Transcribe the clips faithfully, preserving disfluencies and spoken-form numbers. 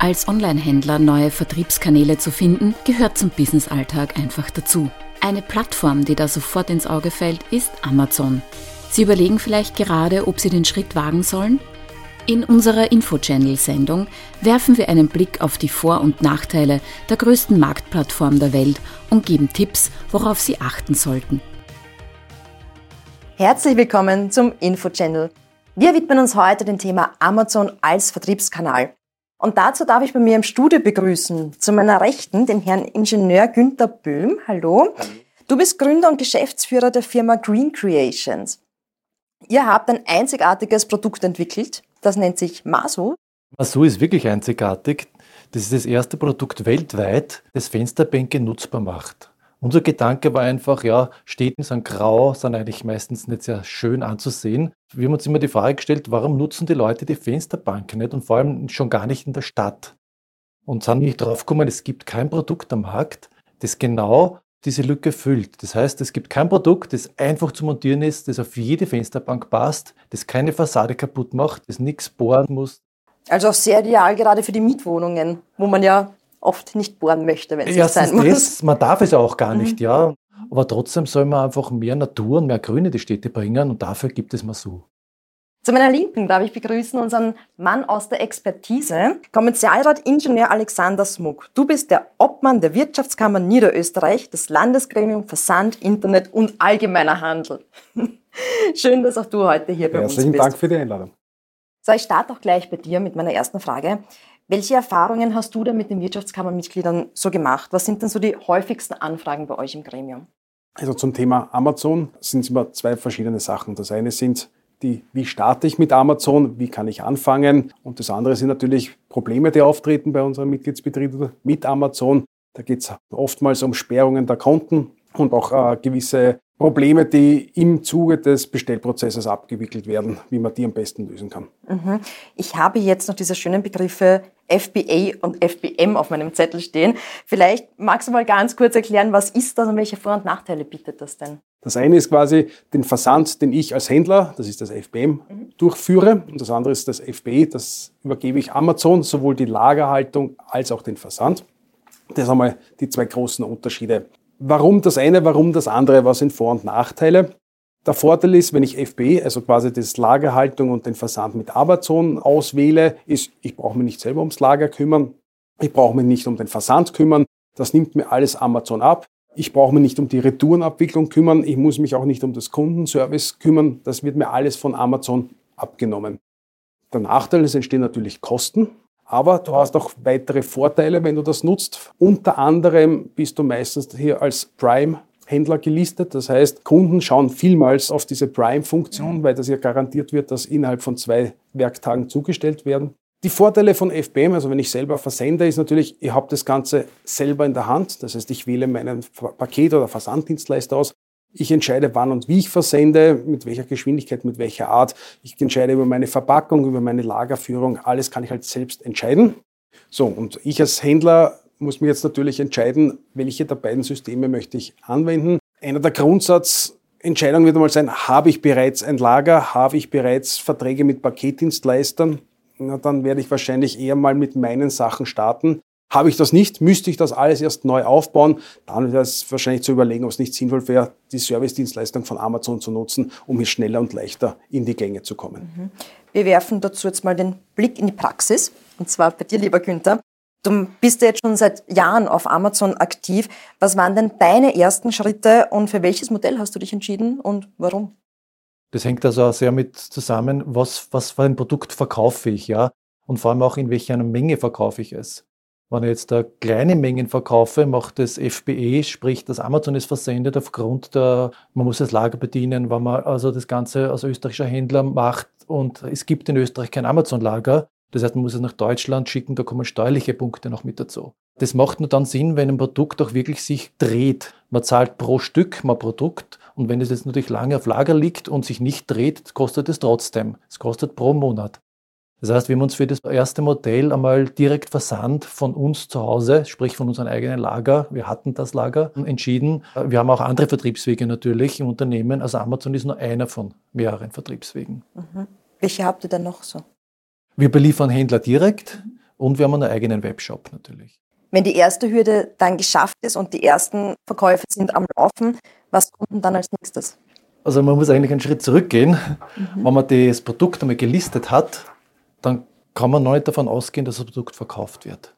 Als Online-Händler neue Vertriebskanäle zu finden, gehört zum Businessalltag einfach dazu. Eine Plattform, die da sofort ins Auge fällt, ist Amazon. Sie überlegen vielleicht gerade, ob Sie den Schritt wagen sollen? In unserer Info-Channel-Sendung werfen wir einen Blick auf die Vor- und Nachteile der größten Marktplattform der Welt und geben Tipps, worauf Sie achten sollten. Herzlich willkommen zum Info-Channel. Wir widmen uns heute dem Thema Amazon als Vertriebskanal. Und dazu darf ich bei mir im Studio begrüßen, zu meiner Rechten, den Herrn Ingenieur Günther Böhm. Hallo. Hallo. Du bist Gründer und Geschäftsführer der Firma Green Creations. Ihr habt ein einzigartiges Produkt entwickelt, das nennt sich Masu. Masu ist wirklich einzigartig. Das ist das erste Produkt weltweit, das Fensterbänke nutzbar macht. Unser Gedanke war einfach, ja, Städte sind grau, sind eigentlich meistens nicht sehr schön anzusehen. Wir haben uns immer die Frage gestellt, warum nutzen die Leute die Fensterbank nicht und vor allem schon gar nicht in der Stadt? Und sind nicht drauf gekommen, es gibt kein Produkt am Markt, das genau diese Lücke füllt. Das heißt, es gibt kein Produkt, das einfach zu montieren ist, das auf jede Fensterbank passt, das keine Fassade kaputt macht, das nichts bohren muss. Also auch sehr ideal gerade für die Mietwohnungen, wo man ja oft nicht bohren möchte, wenn es nicht sein muss. Das, man darf es auch gar nicht, mhm. ja. Aber trotzdem soll man einfach mehr Natur und mehr Grün in die Städte bringen und dafür gibt es Masu. Zu meiner Linken darf ich begrüßen unseren Mann aus der Expertise, Kommerzialrat Ingenieur Alexander Smuk. Du bist der Obmann der Wirtschaftskammer Niederösterreich, des Landesgremium Versand, Internet und Allgemeiner Handel. Schön, dass auch du heute hier bei uns bist. Herzlichen Dank für die Einladung. So, ich starte auch gleich bei dir mit meiner ersten Frage. Welche Erfahrungen hast du denn mit den Wirtschaftskammermitgliedern so gemacht? Was sind denn so die häufigsten Anfragen bei euch im Gremium? Also zum Thema Amazon sind es immer zwei verschiedene Sachen. Das eine sind die, wie starte ich mit Amazon, wie kann ich anfangen? Und das andere sind natürlich Probleme, die auftreten bei unseren Mitgliedsbetrieben mit Amazon. Da geht es oftmals um Sperrungen der Konten und auch äh, gewisse Probleme, die im Zuge des Bestellprozesses abgewickelt werden, wie man die am besten lösen kann. Mhm. Ich habe jetzt noch diese schönen Begriffe F B A und F B M auf meinem Zettel stehen. Vielleicht magst du mal ganz kurz erklären, was ist das und welche Vor- und Nachteile bietet das denn? Das eine ist quasi den Versand, den ich als Händler, das ist das F B M, mhm. durchführe. Und das andere ist das F B A, das übergebe ich Amazon, sowohl die Lagerhaltung als auch den Versand. Das sind einmal die zwei großen Unterschiede. Warum das eine, warum das andere, was sind Vor- und Nachteile? Der Vorteil ist, wenn ich F B A, also quasi das Lagerhaltung und den Versand mit Amazon auswähle, ist, ich brauche mich nicht selber ums Lager kümmern, ich brauche mich nicht um den Versand kümmern, das nimmt mir alles Amazon ab. Ich brauche mich nicht um die Retourenabwicklung kümmern, ich muss mich auch nicht um das Kundenservice kümmern, das wird mir alles von Amazon abgenommen. Der Nachteil, es entstehen natürlich Kosten. Aber du hast auch weitere Vorteile, wenn du das nutzt. Unter anderem bist du meistens hier als Prime-Händler gelistet. Das heißt, Kunden schauen vielmals auf diese Prime-Funktion, weil das ja garantiert wird, dass innerhalb von zwei Werktagen zugestellt werden. Die Vorteile von F B M, also wenn ich selber versende, ist natürlich, ich habe das Ganze selber in der Hand. Das heißt, ich wähle meinen Paket- oder Versanddienstleister aus. Ich entscheide, wann und wie ich versende, mit welcher Geschwindigkeit, mit welcher Art. Ich entscheide über meine Verpackung, über meine Lagerführung. Alles kann ich halt selbst entscheiden. So, und ich als Händler muss mir jetzt natürlich entscheiden, welche der beiden Systeme möchte ich anwenden. Einer der Grundsatzentscheidungen wird einmal sein, habe ich bereits ein Lager, habe ich bereits Verträge mit Paketdienstleistern? Na, dann werde ich wahrscheinlich eher mal mit meinen Sachen starten. Habe ich das nicht, müsste ich das alles erst neu aufbauen, dann wäre es wahrscheinlich zu überlegen, ob es nicht sinnvoll wäre, die Servicedienstleistung von Amazon zu nutzen, um hier schneller und leichter in die Gänge zu kommen. Wir werfen dazu jetzt mal den Blick in die Praxis, und zwar bei dir, lieber Günther. Du bist ja jetzt schon seit Jahren auf Amazon aktiv. Was waren denn deine ersten Schritte und für welches Modell hast du dich entschieden und warum? Das hängt also auch sehr mit zusammen, was, was für ein Produkt verkaufe ich, ja, und vor allem auch in welcher Menge verkaufe ich es. Wenn ich jetzt da kleine Mengen verkaufe, macht das F B A, sprich das Amazon ist versendet aufgrund der, man muss das Lager bedienen, wenn man also das Ganze als österreichischer Händler macht und es gibt in Österreich kein Amazon-Lager. Das heißt, man muss es nach Deutschland schicken, da kommen steuerliche Punkte noch mit dazu. Das macht nur dann Sinn, wenn ein Produkt auch wirklich sich dreht. Man zahlt pro Stück mal Produkt und wenn es jetzt natürlich lange auf Lager liegt und sich nicht dreht, kostet es trotzdem. Es kostet pro Monat. Das heißt, wir haben uns für das erste Modell einmal direkt Versand von uns zu Hause, sprich von unserem eigenen Lager, wir hatten das Lager, entschieden. Wir haben auch andere Vertriebswege natürlich im Unternehmen, also Amazon ist nur einer von mehreren Vertriebswegen. Mhm. Welche habt ihr denn noch so? Wir beliefern Händler direkt Und wir haben einen eigenen Webshop natürlich. Wenn die erste Hürde dann geschafft ist und die ersten Verkäufe sind am Laufen, was kommt denn dann als nächstes? Also man muss eigentlich einen Schritt zurückgehen. Mhm. Wenn man das Produkt einmal gelistet hat, dann kann man noch nicht davon ausgehen, dass das Produkt verkauft wird.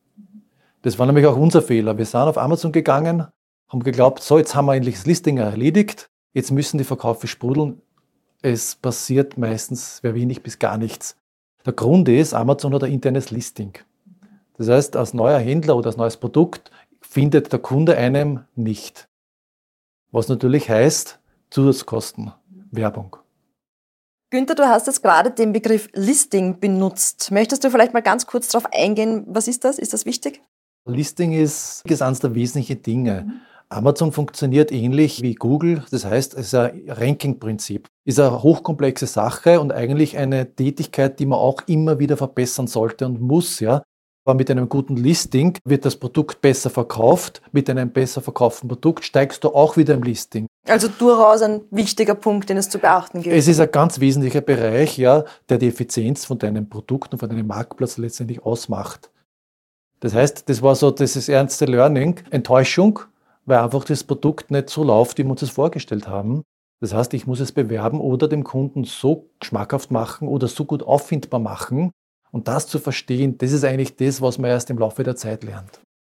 Das war nämlich auch unser Fehler. Wir sind auf Amazon gegangen, haben geglaubt, so, jetzt haben wir endlich das Listing erledigt, jetzt müssen die Verkäufe sprudeln. Es passiert meistens sehr wenig bis gar nichts. Der Grund ist, Amazon hat ein internes Listing. Das heißt, als neuer Händler oder als neues Produkt findet der Kunde einem nicht. Was natürlich heißt, Zusatzkosten, Werbung. Günther, du hast jetzt gerade den Begriff Listing benutzt. Möchtest du vielleicht mal ganz kurz darauf eingehen, was ist das? Ist das wichtig? Listing ist, ist eines der wesentlichen Dinge. Mhm. Amazon funktioniert ähnlich wie Google, das heißt, es ist ein Ranking-Prinzip. Ist eine hochkomplexe Sache und eigentlich eine Tätigkeit, die man auch immer wieder verbessern sollte und muss, ja. Aber mit einem guten Listing wird das Produkt besser verkauft. Mit einem besser verkauften Produkt steigst du auch wieder im Listing. Also durchaus ein wichtiger Punkt, den es zu beachten gilt. Es ist ein ganz wesentlicher Bereich, ja, der die Effizienz von deinem Produkt und von deinem Marktplatz letztendlich ausmacht. Das heißt, das war so das ist ernste Learning, Enttäuschung, weil einfach das Produkt nicht so läuft, wie wir uns das vorgestellt haben. Das heißt, ich muss es bewerben oder dem Kunden so schmackhaft machen oder so gut auffindbar machen. Und das zu verstehen, das ist eigentlich das, was man erst im Laufe der Zeit lernt.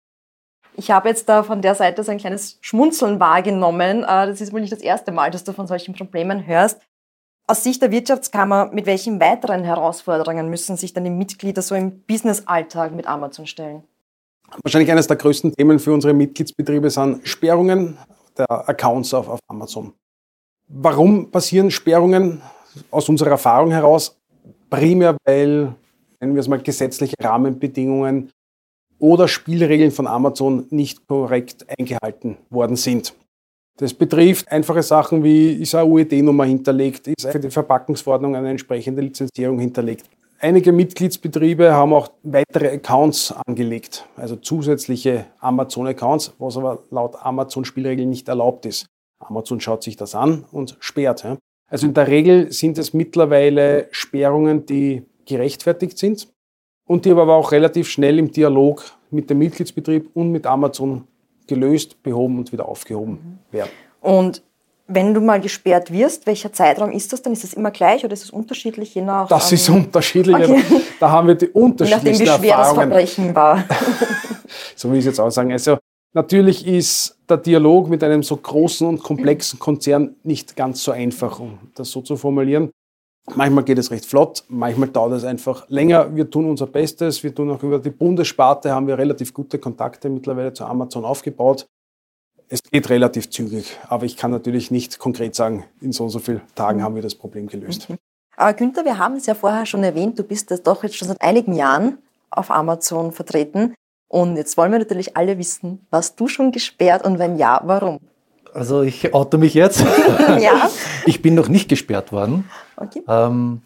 Ich habe jetzt da von der Seite so ein kleines Schmunzeln wahrgenommen. Das ist wohl nicht das erste Mal, dass du von solchen Problemen hörst. Aus Sicht der Wirtschaftskammer, mit welchen weiteren Herausforderungen müssen sich dann die Mitglieder so im Business-Alltag mit Amazon stellen? Wahrscheinlich eines der größten Themen für unsere Mitgliedsbetriebe sind Sperrungen der Accounts auf, auf Amazon. Warum passieren Sperrungen? Aus unserer Erfahrung heraus primär, weil, nennen wir es mal, gesetzliche Rahmenbedingungen oder Spielregeln von Amazon nicht korrekt eingehalten worden sind. Das betrifft einfache Sachen wie, ist eine U E D-Nummer hinterlegt, ist für die Verpackungsverordnung eine entsprechende Lizenzierung hinterlegt. Einige Mitgliedsbetriebe haben auch weitere Accounts angelegt, also zusätzliche Amazon-Accounts, was aber laut Amazon-Spielregeln nicht erlaubt ist. Amazon schaut sich das an und sperrt. Also in der Regel sind es mittlerweile Sperrungen, die gerechtfertigt sind und die aber auch relativ schnell im Dialog mit dem Mitgliedsbetrieb und mit Amazon gelöst, behoben und wieder aufgehoben werden. Und wenn du mal gesperrt wirst, welcher Zeitraum ist das dann? Ist das immer gleich oder ist es unterschiedlich? Je nach, das ähm, ist unterschiedlich. Okay. Da haben wir die unterschiedlichsten Nachdem wie schwer Erfahrungen. das Verbrechen war. So will ich es jetzt auch sagen. Also natürlich ist der Dialog mit einem so großen und komplexen Konzern nicht ganz so einfach, um das so zu formulieren. Manchmal geht es recht flott, manchmal dauert es einfach länger. Wir tun unser Bestes. Wir tun auch über die Bundessparte, haben wir relativ gute Kontakte mittlerweile zu Amazon aufgebaut. Es geht relativ zügig, aber ich kann natürlich nicht konkret sagen, in so und so vielen Tagen haben wir das Problem gelöst. Mhm. Aber Günther, wir haben es ja vorher schon erwähnt, du bist das doch jetzt schon seit einigen Jahren auf Amazon vertreten. Und jetzt wollen wir natürlich alle wissen, warst du schon gesperrt und wenn ja, warum? Also ich oute mich jetzt. Ja. Ich bin noch nicht gesperrt worden. Okay. Ähm,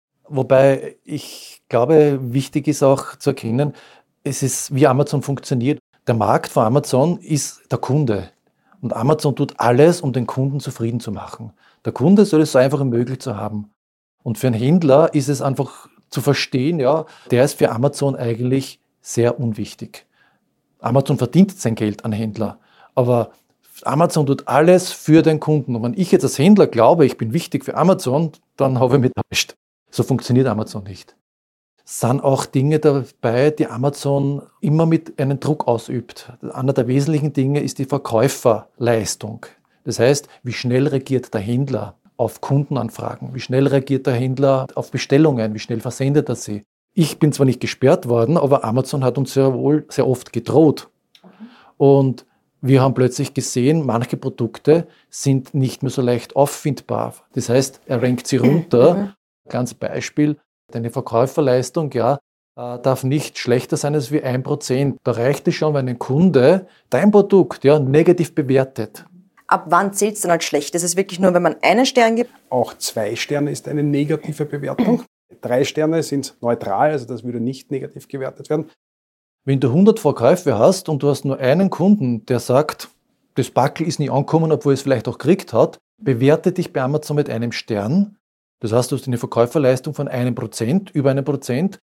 wobei ich glaube, wichtig ist auch zu erkennen, es ist, wie Amazon funktioniert. Der Markt von Amazon ist der Kunde. Und Amazon tut alles, um den Kunden zufrieden zu machen. Der Kunde soll es so einfach wie möglich zu haben. Und für einen Händler ist es einfach zu verstehen, ja, der ist für Amazon eigentlich sehr unwichtig. Amazon verdient sein Geld an Händler, aber Amazon tut alles für den Kunden. Und wenn ich jetzt als Händler glaube, ich bin wichtig für Amazon, dann habe ich mich täuscht. So funktioniert Amazon nicht. Es sind auch Dinge dabei, die Amazon immer mit einem Druck ausübt. Einer der wesentlichen Dinge ist die Verkäuferleistung. Das heißt, wie schnell reagiert der Händler auf Kundenanfragen? Wie schnell reagiert der Händler auf Bestellungen? Wie schnell versendet er sie? Ich bin zwar nicht gesperrt worden, aber Amazon hat uns sehr wohl sehr oft gedroht. Und wir haben plötzlich gesehen, manche Produkte sind nicht mehr so leicht auffindbar. Das heißt, er rankt sie runter. Ganz Beispiel, deine Verkäuferleistung, ja, darf nicht schlechter sein als wie ein Prozent. Da reicht es schon, wenn ein Kunde dein Produkt ja, negativ bewertet. Ab wann zählt es denn als schlecht? Ist es wirklich nur, wenn man einen Stern gibt? Auch zwei Sterne ist eine negative Bewertung. Drei Sterne sind neutral, also das würde nicht negativ gewertet werden. Wenn du hundert Verkäufe hast und du hast nur einen Kunden, der sagt, das Backel ist nie angekommen, obwohl es vielleicht auch gekriegt hat, bewerte dich bei Amazon mit einem Stern. Das heißt, du hast eine Verkäuferleistung von einem Prozent, über einem Prozent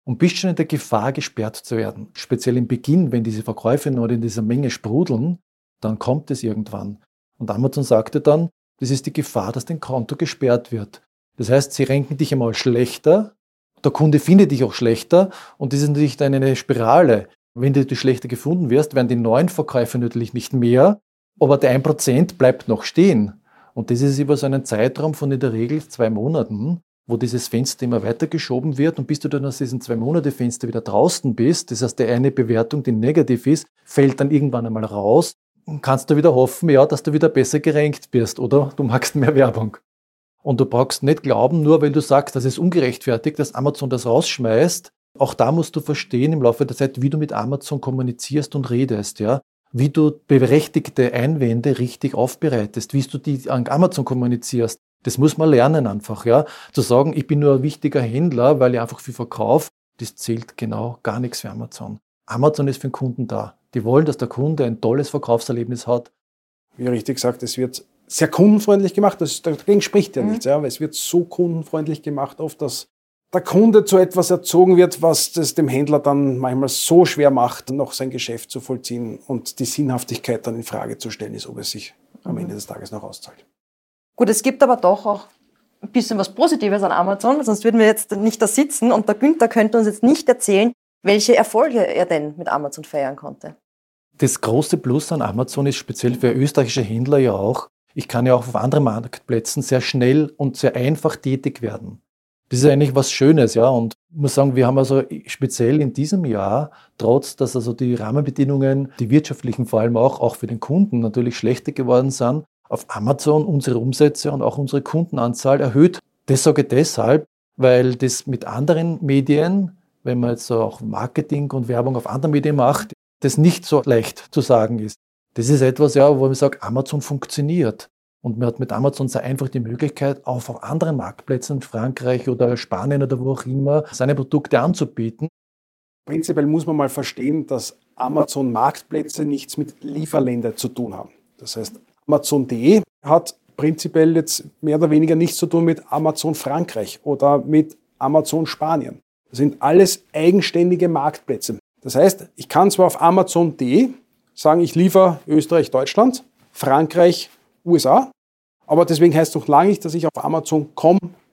und bist schon in der Gefahr, gesperrt zu werden. Speziell im Beginn, wenn diese Verkäufe noch in dieser Menge sprudeln, dann kommt es irgendwann. Und Amazon sagte dann, das ist die Gefahr, dass dein Konto gesperrt wird. Das heißt, sie ranken dich einmal schlechter, der Kunde findet dich auch schlechter und das ist natürlich dann eine Spirale. Wenn du schlechter gefunden wirst, werden die neuen Verkäufe natürlich nicht mehr, aber der ein Prozent bleibt noch stehen. Und das ist über so einen Zeitraum von in der Regel zwei Monaten, wo dieses Fenster immer weitergeschoben wird und bis du dann aus diesem Zwei-Monate-Fenster wieder draußen bist, das heißt, die eine Bewertung, die negativ ist, fällt dann irgendwann einmal raus und kannst du wieder hoffen, ja, dass du wieder besser gerankt wirst oder du magst mehr Werbung. Und du brauchst nicht glauben, nur weil du sagst, das ist ungerechtfertigt, dass Amazon das rausschmeißt. Auch da musst du verstehen im Laufe der Zeit, wie du mit Amazon kommunizierst und redest, ja. Wie du berechtigte Einwände richtig aufbereitest, wie du die an Amazon kommunizierst. Das muss man lernen einfach, ja. Zu sagen, ich bin nur ein wichtiger Händler, weil ich einfach viel verkaufe, das zählt genau gar nichts für Amazon. Amazon ist für den Kunden da. Die wollen, dass der Kunde ein tolles Verkaufserlebnis hat. Wie richtig gesagt, es wird sehr kundenfreundlich gemacht. Das, dagegen spricht ja mhm. nichts, ja, aber es wird so kundenfreundlich gemacht, oft, dass der Kunde zu etwas erzogen wird, was es dem Händler dann manchmal so schwer macht, noch sein Geschäft zu vollziehen und die Sinnhaftigkeit dann in Frage zu stellen ist, ob es sich am Ende des Tages noch auszahlt. Gut, es gibt aber doch auch ein bisschen was Positives an Amazon, sonst würden wir jetzt nicht da sitzen und der Günther könnte uns jetzt nicht erzählen, welche Erfolge er denn mit Amazon feiern konnte. Das große Plus an Amazon ist speziell für österreichische Händler ja auch, ich kann ja auch auf anderen Marktplätzen sehr schnell und sehr einfach tätig werden. Das ist eigentlich was Schönes, ja. Und ich muss sagen, wir haben also speziell in diesem Jahr, trotz dass also die Rahmenbedingungen, die wirtschaftlichen vor allem auch, auch für den Kunden natürlich schlechter geworden sind, auf Amazon unsere Umsätze und auch unsere Kundenanzahl erhöht. Das sage ich deshalb, weil das mit anderen Medien, wenn man jetzt so auch Marketing und Werbung auf anderen Medien macht, das nicht so leicht zu sagen ist. Das ist etwas, ja, wo man sagt, Amazon funktioniert. Und man hat mit Amazon sehr einfach die Möglichkeit, auch auf anderen Marktplätzen in Frankreich oder Spanien oder wo auch immer, seine Produkte anzubieten. Prinzipiell muss man mal verstehen, dass Amazon-Marktplätze nichts mit Lieferländern zu tun haben. Das heißt, Amazon punkt de hat prinzipiell jetzt mehr oder weniger nichts zu tun mit Amazon Frankreich oder mit Amazon Spanien. Das sind alles eigenständige Marktplätze. Das heißt, ich kann zwar auf Amazon punkt de sagen, ich liefere Österreich, Deutschland, Frankreich, U S A, aber deswegen heißt es noch lange nicht, dass ich auf Amazon punkt com,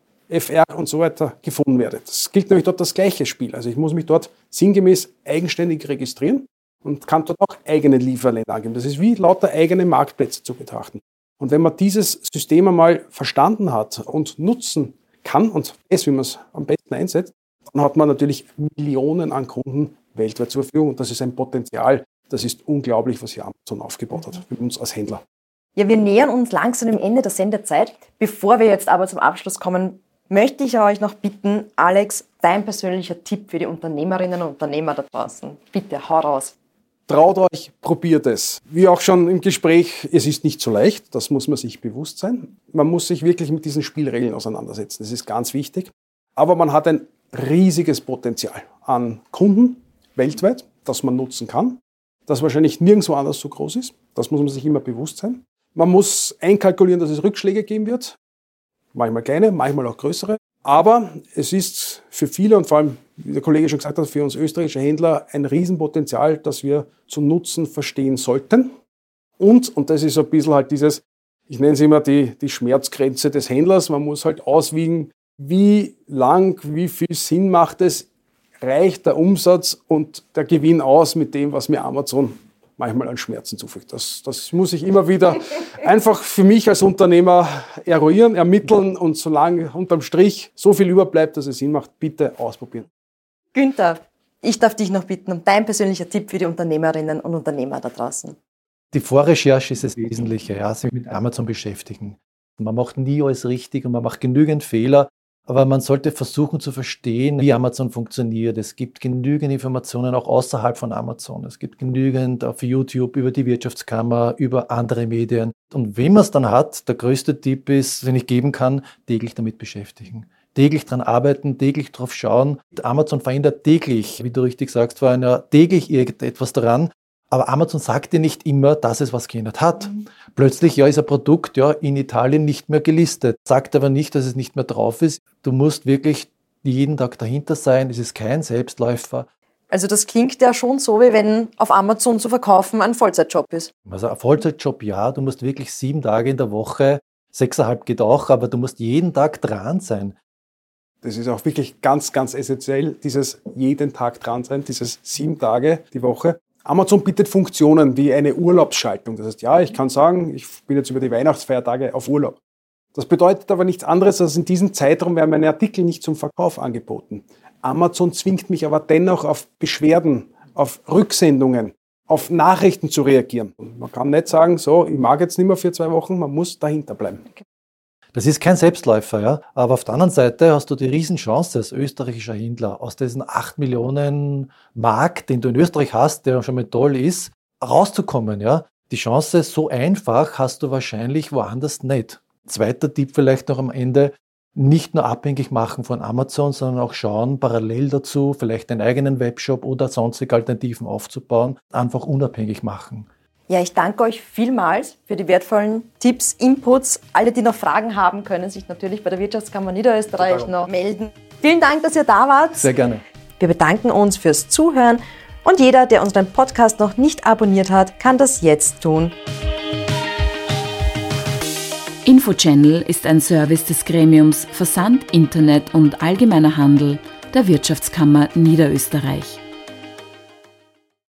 F R und so weiter gefunden werde. Das gilt nämlich dort das gleiche Spiel. Also ich muss mich dort sinngemäß eigenständig registrieren und kann dort auch eigene Lieferländer angeben. Das ist wie lauter eigene Marktplätze zu betrachten. Und wenn man dieses System einmal verstanden hat und nutzen kann und weiß, wie man es am besten einsetzt, dann hat man natürlich Millionen an Kunden weltweit zur Verfügung. Und das ist ein Potenzial, das ist unglaublich, was hier Amazon aufgebaut hat für uns als Händler. Ja, wir nähern uns langsam dem Ende der Sendezeit. Bevor wir jetzt aber zum Abschluss kommen, möchte ich euch noch bitten, Alex, dein persönlicher Tipp für die Unternehmerinnen und Unternehmer da draußen. Bitte, hau raus. Traut euch, probiert es. Wie auch schon im Gespräch, es ist nicht so leicht, das muss man sich bewusst sein. Man muss sich wirklich mit diesen Spielregeln auseinandersetzen, das ist ganz wichtig. Aber man hat ein riesiges Potenzial an Kunden weltweit, das man nutzen kann, das wahrscheinlich nirgendwo anders so groß ist. Das muss man sich immer bewusst sein. Man muss einkalkulieren, dass es Rückschläge geben wird. Manchmal kleine, manchmal auch größere. Aber es ist für viele und vor allem, wie der Kollege schon gesagt hat, für uns österreichische Händler ein Riesenpotenzial, das wir zu nutzen verstehen sollten. Und, und das ist so ein bisschen halt dieses, ich nenne es immer die, die Schmerzgrenze des Händlers. Man muss halt auswiegen, wie lang, wie viel Sinn macht es, reicht der Umsatz und der Gewinn aus mit dem, was mir Amazon manchmal an Schmerzen zufügt. Das, das muss ich immer wieder einfach für mich als Unternehmer eruieren, ermitteln und solange unterm Strich so viel überbleibt, dass es Sinn macht, bitte ausprobieren. Günther, ich darf dich noch bitten um dein persönlicher Tipp für die Unternehmerinnen und Unternehmer da draußen. Die Vorrecherche ist das Wesentliche, ja, sich mit Amazon beschäftigen. Man macht nie alles richtig und man macht genügend Fehler. Aber man sollte versuchen zu verstehen, wie Amazon funktioniert. Es gibt genügend Informationen auch außerhalb von Amazon. Es gibt genügend auf YouTube über die Wirtschaftskammer, über andere Medien. Und wenn man es dann hat, der größte Tipp ist, den ich geben kann, täglich damit beschäftigen. Täglich dran arbeiten, täglich drauf schauen. Amazon verändert täglich, wie du richtig sagst, war ja täglich irgendetwas daran. Aber Amazon sagt dir nicht immer, dass es was geändert hat. Mhm. Plötzlich ja, ist ein Produkt ja in Italien nicht mehr gelistet. Sagt aber nicht, dass es nicht mehr drauf ist. Du musst wirklich die jeden Tag dahinter sein. Es ist kein Selbstläufer. Also das klingt ja schon so, wie wenn auf Amazon zu verkaufen ein Vollzeitjob ist. Also ein Vollzeitjob, ja, du musst wirklich sieben Tage in der Woche, sechseinhalb geht auch, aber du musst jeden Tag dran sein. Das ist auch wirklich ganz, ganz essentiell, dieses jeden Tag dran sein, dieses sieben Tage die Woche. Amazon bietet Funktionen wie eine Urlaubsschaltung. Das heißt, ja, ich kann sagen, ich bin jetzt über die Weihnachtsfeiertage auf Urlaub. Das bedeutet aber nichts anderes, als in diesem Zeitraum werden meine Artikel nicht zum Verkauf angeboten. Amazon zwingt mich aber dennoch auf Beschwerden, auf Rücksendungen, auf Nachrichten zu reagieren. Und man kann nicht sagen, so, ich mag jetzt nicht mehr für zwei Wochen, man muss dahinter bleiben. Das ist kein Selbstläufer, ja. Aber auf der anderen Seite hast du die Riesenchance als österreichischer Händler, aus diesem acht Millionen Markt, den du in Österreich hast, der schon mal toll ist, rauszukommen, ja. Die Chance so einfach hast du wahrscheinlich woanders nicht. Zweiter Tipp vielleicht noch am Ende, nicht nur abhängig machen von Amazon, sondern auch schauen, parallel dazu vielleicht einen eigenen Webshop oder sonstige Alternativen aufzubauen, einfach unabhängig machen. Ja, ich danke euch vielmals für die wertvollen Tipps, Inputs. Alle, die noch Fragen haben, können sich natürlich bei der Wirtschaftskammer Niederösterreich noch melden. Vielen Dank, dass ihr da wart. Sehr gerne. Wir bedanken uns fürs Zuhören und jeder, der unseren Podcast noch nicht abonniert hat, kann das jetzt tun. Infochannel ist ein Service des Gremiums Versand, Internet und Allgemeiner Handel der Wirtschaftskammer Niederösterreich.